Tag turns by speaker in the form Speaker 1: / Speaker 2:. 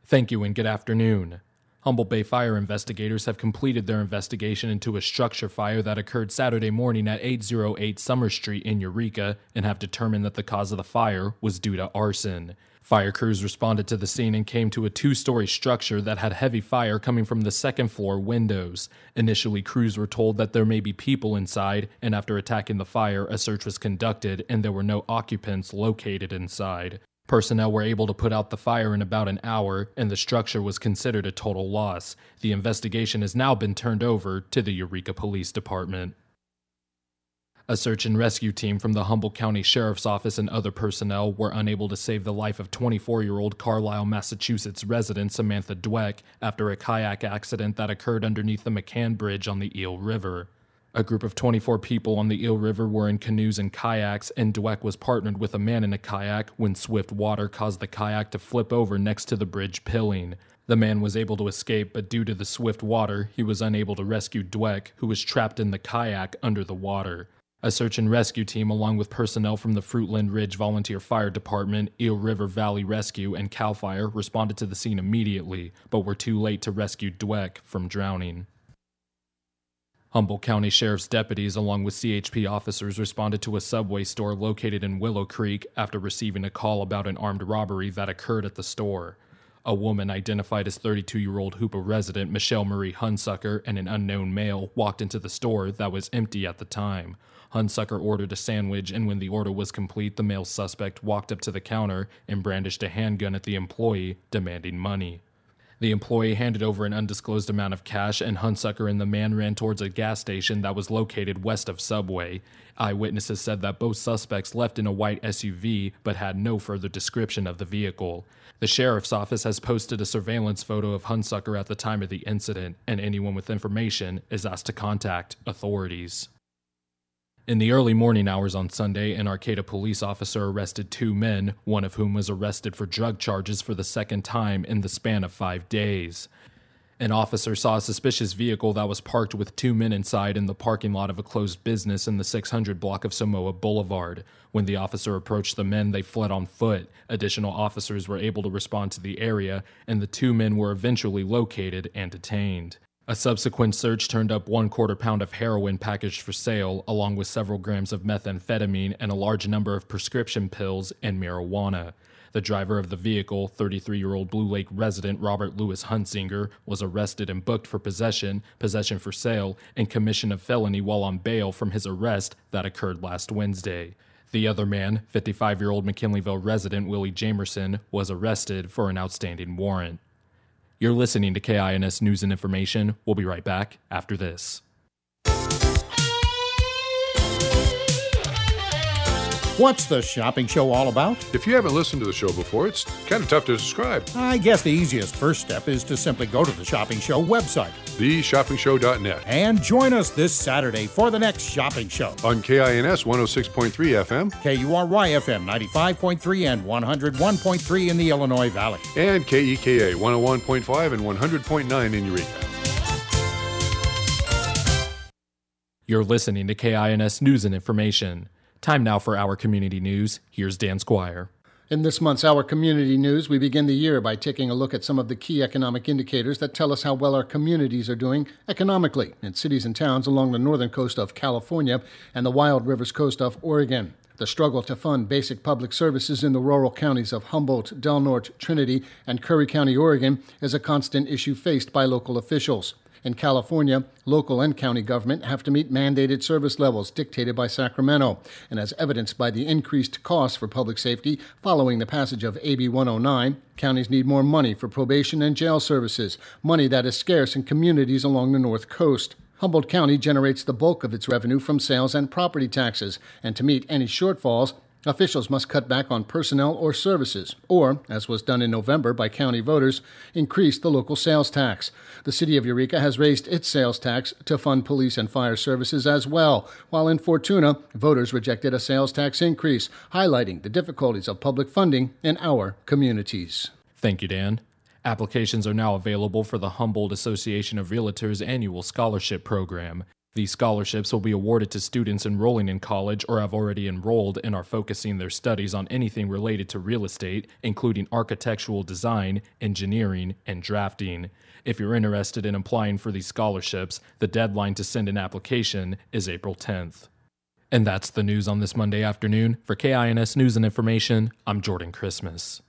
Speaker 1: Thank you and good afternoon. Humboldt Bay fire investigators have completed their investigation into a structure fire that occurred Saturday morning at 808 Summer Street in Eureka and have determined that the cause of the fire was due to arson. Fire crews responded to the scene and came to a two-story structure that had heavy fire coming from the second floor windows. Initially, crews were told that there may be people inside, and after attacking the fire, a search was conducted and there were no occupants located inside. Personnel were able to put out the fire in about an hour, and the structure was considered a total loss. The investigation has now been turned over to the Eureka Police Department. A search and rescue team from the Humboldt County Sheriff's Office and other personnel were unable to save the life of 24-year-old Carlisle, Massachusetts resident Samantha Dweck after a kayak accident that occurred underneath the McCann Bridge on the Eel River. A group of 24 people on the Eel River were in canoes and kayaks, and Dweck was partnered with a man in a kayak when swift water caused the kayak to flip over next to the bridge piling. The man was able to escape, but due to the swift water, he was unable to rescue Dweck, who was trapped in the kayak under the water. A search and rescue team, along with personnel from the Fruitland Ridge Volunteer Fire Department, Eel River Valley Rescue, and CAL FIRE, responded to the scene immediately, but were too late to rescue Dweck from drowning. Humboldt County Sheriff's deputies, along with CHP officers, responded to a Subway store located in Willow Creek after receiving a call about an armed robbery that occurred at the store. A woman identified as 32-year-old Hoopa resident Michelle Marie Hunsucker and an unknown male walked into the store that was empty at the time. Hunsucker ordered a sandwich, and when the order was complete, the male suspect walked up to the counter and brandished a handgun at the employee, demanding money. The employee handed over an undisclosed amount of cash, and Hunsucker and the man ran towards a gas station that was located west of Subway. Eyewitnesses said that both suspects left in a white SUV, but had no further description of the vehicle. The sheriff's office has posted a surveillance photo of Hunsucker at the time of the incident, and anyone with information is asked to contact authorities. In the early morning hours on Sunday, an Arcata police officer arrested two men, one of whom was arrested for drug charges for the second time in the span of 5 days. An officer saw a suspicious vehicle that was parked with two men inside in the parking lot of a closed business in the 600 block of Samoa Boulevard. When the officer approached the men, they fled on foot. Additional officers were able to respond to the area, and the two men were eventually located and detained. A subsequent search turned up 1/4 pound of heroin packaged for sale, along with several grams of methamphetamine and a large number of prescription pills and marijuana. The driver of the vehicle, 33-year-old Blue Lake resident Robert Louis Hunsinger, was arrested and booked for possession for sale, and commission of felony while on bail from his arrest that occurred last Wednesday. The other man, 55-year-old McKinleyville resident Willie Jamerson, was arrested for an outstanding warrant. You're listening to KINS News and Information. We'll be right back after this.
Speaker 2: What's the shopping show all about?
Speaker 3: If you haven't listened to the show before, it's kind of tough to describe.
Speaker 2: I guess the easiest first step is to simply go to the Shopping Show website,
Speaker 3: theshoppingshow.net,
Speaker 2: and join us this Saturday for the next shopping show.
Speaker 3: On KINS 106.3 FM,
Speaker 2: KURY FM 95.3 and 101.3 in the Illinois Valley,
Speaker 3: and KEKA 101.5 and 100.9 in Eureka.
Speaker 1: You're listening to KINS News and Information. Time now for our community news. Here's Dan Squire.
Speaker 4: In this month's Our Community News, we begin the year by taking a look at some of the key economic indicators that tell us how well our communities are doing economically in cities and towns along the northern coast of California and the Wild Rivers coast of Oregon. The struggle to fund basic public services in the rural counties of Humboldt, Del Norte, Trinity, and Curry County, Oregon, is a constant issue faced by local officials. In California, local and county government have to meet mandated service levels dictated by Sacramento, and as evidenced by the increased costs for public safety following the passage of AB 109, counties need more money for probation and jail services, money that is scarce in communities along the North Coast. Humboldt County generates the bulk of its revenue from sales and property taxes, and to meet any shortfalls, officials must cut back on personnel or services, or, as was done in November by county voters, increase the local sales tax. The city of Eureka has raised its sales tax to fund police and fire services as well, while in Fortuna, voters rejected a sales tax increase, highlighting the difficulties of public funding in our communities.
Speaker 1: Thank you, Dan. Applications are now available for the Humboldt Association of Realtors annual scholarship program. These scholarships will be awarded to students enrolling in college or have already enrolled and are focusing their studies on anything related to real estate, including architectural design, engineering, and drafting. If you're interested in applying for these scholarships, the deadline to send an application is April 10th. And that's the news on this Monday afternoon. For KINS News and Information, I'm Jordan Christmas.